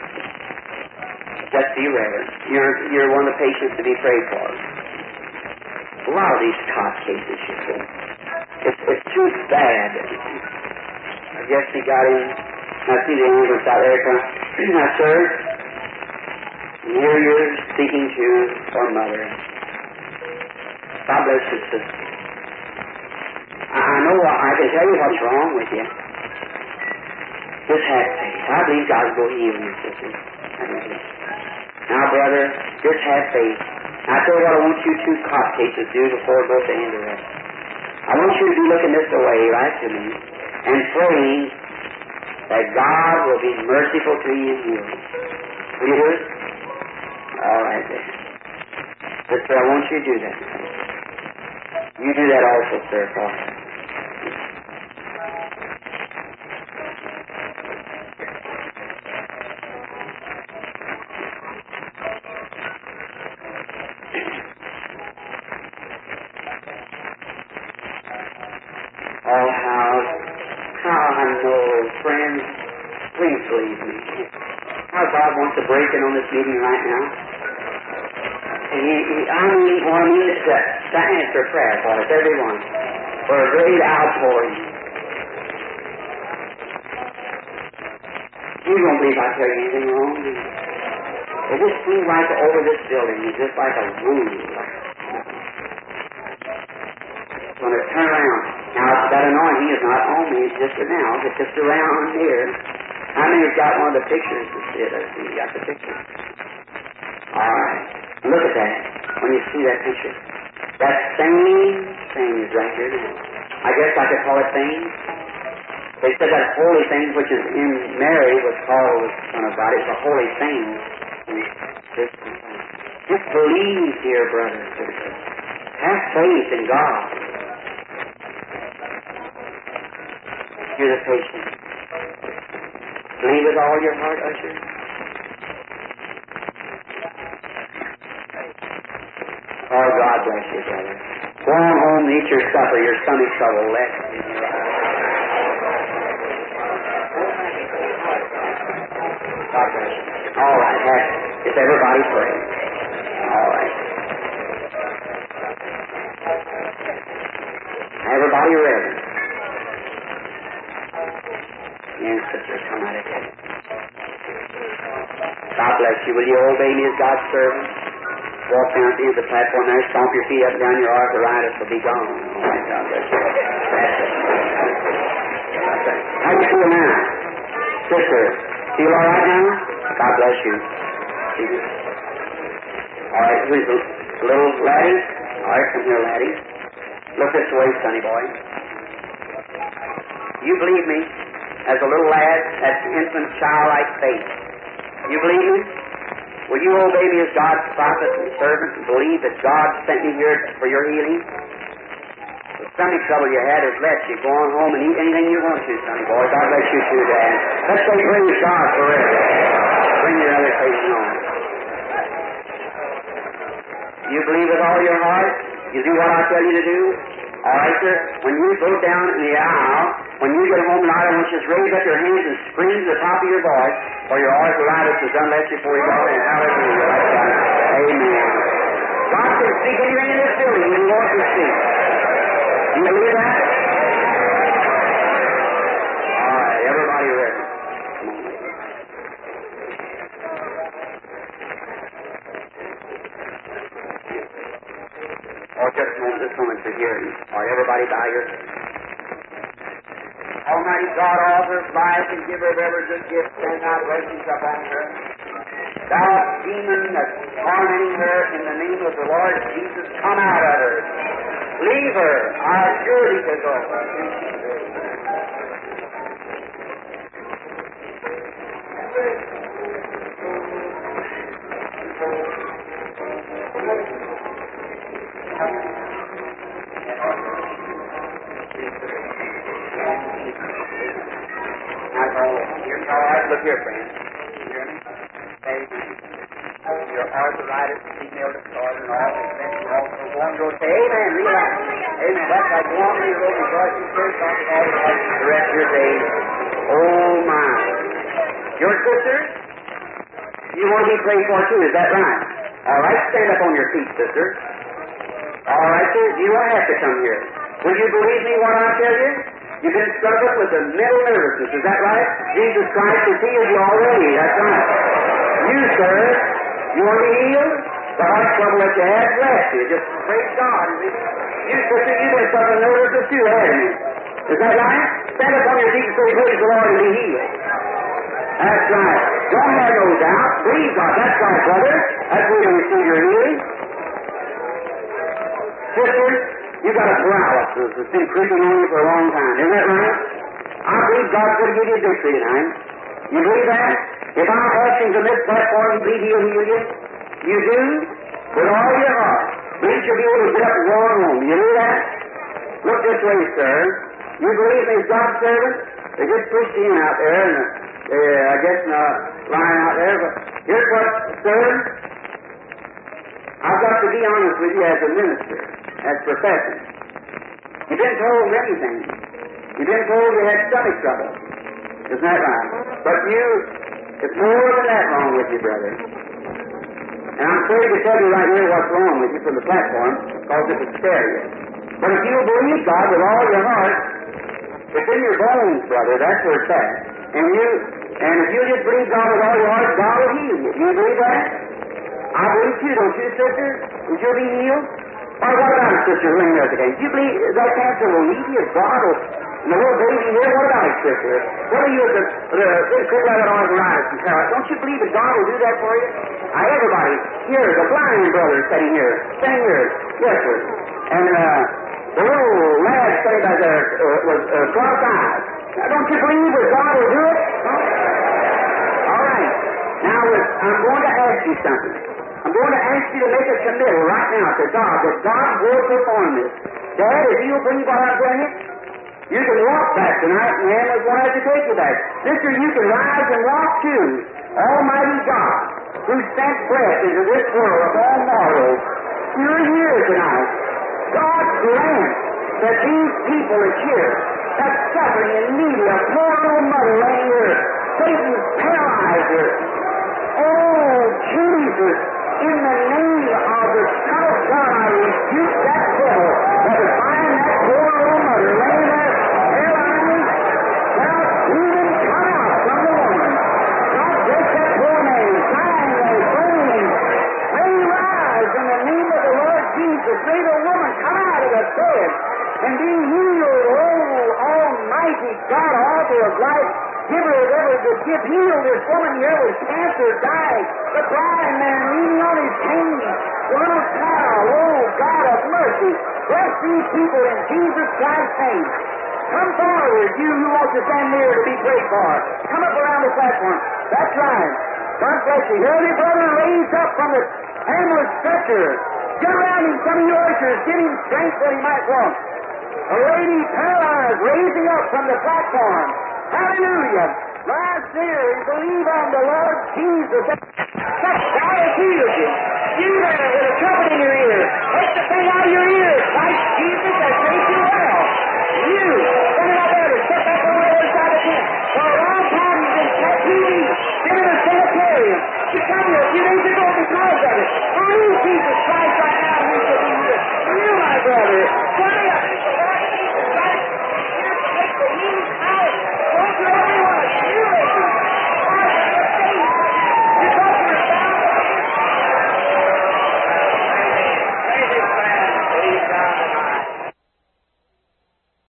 just be reverent. You're, you're one of the patients to be prayed for. A lot of these cop cases, you see. It's, it's too bad. I guess he got in. I see the ambulance out there. Now, sir, here you're speaking to our mother. God bless you, sister. I know, I can tell you what's wrong with you. Just have faith. I believe God will heal you, sister. Now, brother, just have faith. I tell you what I want you two cop cases do before it goes to end of it. I want you to be looking this way, right to me, and praying that God will be merciful to you and heal you. Will you do it? All right, then. Sister, I want you to do that. You do that also, sir, Father. Oh, how, how I know, friends, please believe me. How God wants to break in on this meeting right now. And he, he, I mean, want me to, to answer prayer for us, everyone, for a great outpouring. You don't believe I tell you anything wrong, do you? It just seems like over this building, it's just like a wound. It's going to turn around. Now, that anointing is not on me, it's just now, it's just around here. How many have got one of the pictures to see it? Let's see, you got the picture. All right. Look at that. When you see that picture. That same thing is right here now. I guess I could call it thing. They said that holy thing which is in Mary was called the Son of God. It's a holy thing. Just, just believe, dear brother and sister. Have faith in God. You're the patient. Believe with all your heart, usher. Oh, God bless you, brother. Go on home and eat your supper. Your stomach trouble left in your eyes. God bless you. All right. Have, if everybody pray. All right. Everybody ready? And sister, come out of here. God bless you. Will you obey me as God's servant? Walk down to the platform there, stomp your feet up and down, your arthritis will be gone. All right, God bless you. That's it. That's it. How do you feel now? Sister, feel all right now? God bless you. All right, who's the little laddie? All right, come here, laddie. Look this way, sonny boy. You believe me, as a little lad, that's infant, childlike faith. You believe me? Will you obey me as God's prophet and servant and believe that God sent me here for your healing? The stomach trouble you had has left you. Go on home and eat anything you want to, sonny boy. God bless you too, Dad. Let's say praise God forever. Bring your other patient on. You believe with all your heart? You do what I tell you to do? All right, sir. When you go down in the aisle, when you get home tonight, I want you to raise up your hands and scream to the top of your voice, for your arthritis is unless before you go in. Hallelujah. That's right. Amen. God can speak anything in this building when He wants to speak. Do you believe that? All right, everybody ready? Come on, ladies. Oh, just a moment, this moment for hearing. All right, everybody bow your heads. Almighty God, author of life and giver of every good gift, send out blessings upon her. Thou demon that's tormenting her, in the name of the Lord Jesus, come out of her. Leave her. I assure thee to go. All right, look here, friend. You hear me? Amen. Your arthritis, female disorder, and all these things are also going to go say, amen, relax. Amen. That's like go on to your road, rejoice in church, talk to all the rest the rest of your days. Oh, my. Your sister, you want to be prayed for too, is that right? All right, stand up on your feet, sister. All right, sir, you don't have to come here. Will you believe me when I tell you? You've been struggling with a mental nervousness, is that right? Jesus Christ has healed you already, that's right. You, sir, you want to be healed? The heart trouble that you had left you. Just praise God. You, sister, you've been suffering nervousness too, haven't you? Is that right? Stand up on your feet and say, praise the Lord, and be healed. That's right. Don't have no doubt. Praise God. That's right, brother. That's where you receive your healing. Sister, you got a paralysis that's been creeping on you for a long time. Isn't that right? I believe God's going to give you victory tonight. You believe that? If I ask Him from this platform, you believe He'll heal you? You do? With all your heart. Believe you'll be able to get up and go on home. You believe that? Look this way, sir. You believe me as God's servant? They just pushed you in out there, and uh, uh, I guess in a line out there. But here's what, sir. I've got to be honest with you as a minister. As profession. You've been told many things. You've been told you had stomach trouble. Isn't that right? But you, it's more than that wrong with you, brother. And I'm sorry to tell you right here what's wrong with you from the platform, because it would scare you. But if you believe God with all your heart, it's in your bones, brother. That's where it's at. And you, and if you just believe God with all your heart, God will heal you. Do you believe that? I believe too, don't you, sister? Would you be healed? Or what about it, sister, who ain't there today? Do you believe that cancer will leave you? God will, and the little baby here, what about it, sister? What are you at the, the, the cripple that arthritis and paralysis? Don't you believe that God will do that for you? Now, everybody, here, the blind brother sitting here, sitting here, yes, sir. And, uh, the little lad sitting back there uh, was uh, cross-eyed. Now, don't you believe that God will do it? Huh? All right. Now, I'm going to ask you something. I'm going to ask you to make a committal right now to God that God will perform this. Dad, if you'll believe what I'm telling you, you can walk back tonight and Hamlet's going to have to take you back. Sister, you can rise and walk too. Almighty God, who sent breath into this world of all mortals, you're here tonight. God grant that these people that's here, that's suffering and needy, a poor little mother laying here, Satan's paralyzed her. Oh, Jesus, in the name of the Son of God, I rebuke that devil that is behind that poor little mother laying there, paralyzed. Now, demon, come out from the woman. God bless that poor man, crying and groaning. May he rise in the name of the Lord Jesus. May the woman come out of the bed and be healed. Oh, Almighty God, author of life, Give her whatever to give. Heal this woman here with cancer, died. The blind man leaning on his cane. The little child. Oh, God of mercy. Bless these people in Jesus Christ's name. Come forward, you who want to stand near to be prayed for. Come up around the platform. That's right. God bless you. Hear your brother raised up from the ambulance stretcher. Get around him, some of you ushers. Give him strength that he might walk. A lady paralyzed, raising up from the platform. Hallelujah. Last year, believe on the Lord Jesus. That's God has healed you. You there with a trumpet in your ear. Take the thing out of your ear. Christ Jesus has